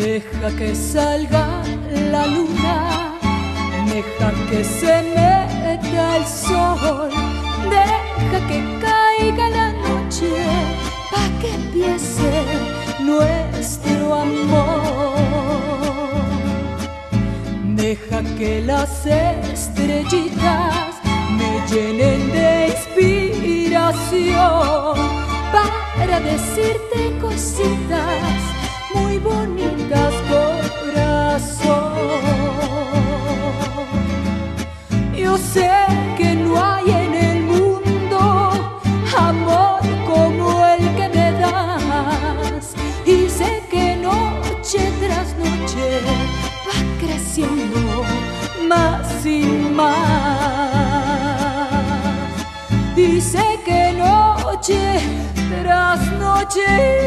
Deja que salga la luna, deja que se meta el sol, deja que caiga la noche, pa' que empiece nuestro amor. Deja que las estrellitas me llenen de inspiración para decirte cositas muy bonitas, corazón. Yo sé que no hay en el mundo amor como el que me das, y sé que noche tras noche va creciendo más y más, y sé que noche tras noche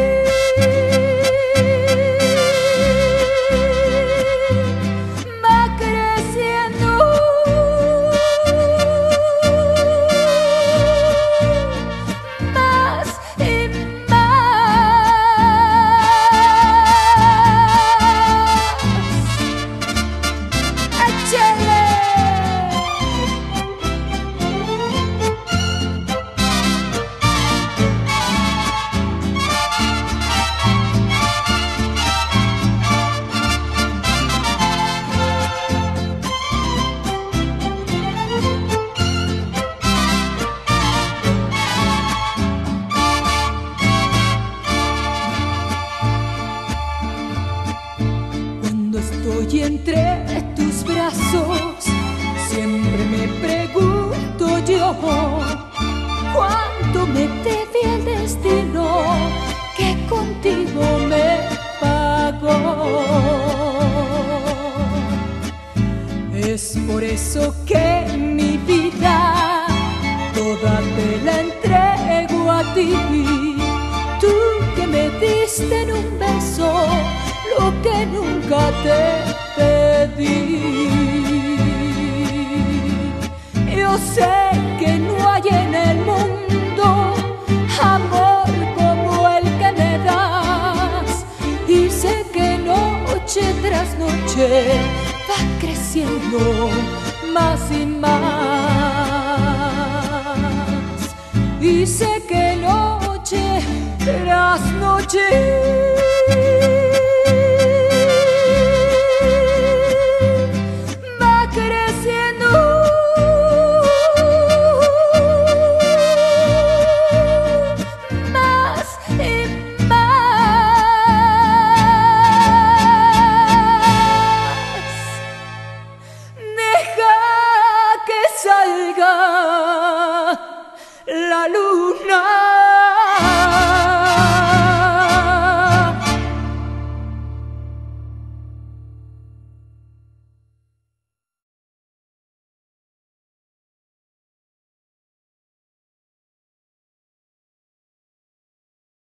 estoy entre tus brazos, siempre me pregunto yo cuánto me debe el destino que contigo me pagó. Es por eso que mi vida toda te la entrego a ti, tú que me diste en un beso lo que nunca te pedí. Yo sé que no hay en el mundo amor como el que me das, y sé que noche tras noche va creciendo más y más, y sé que noche tras noche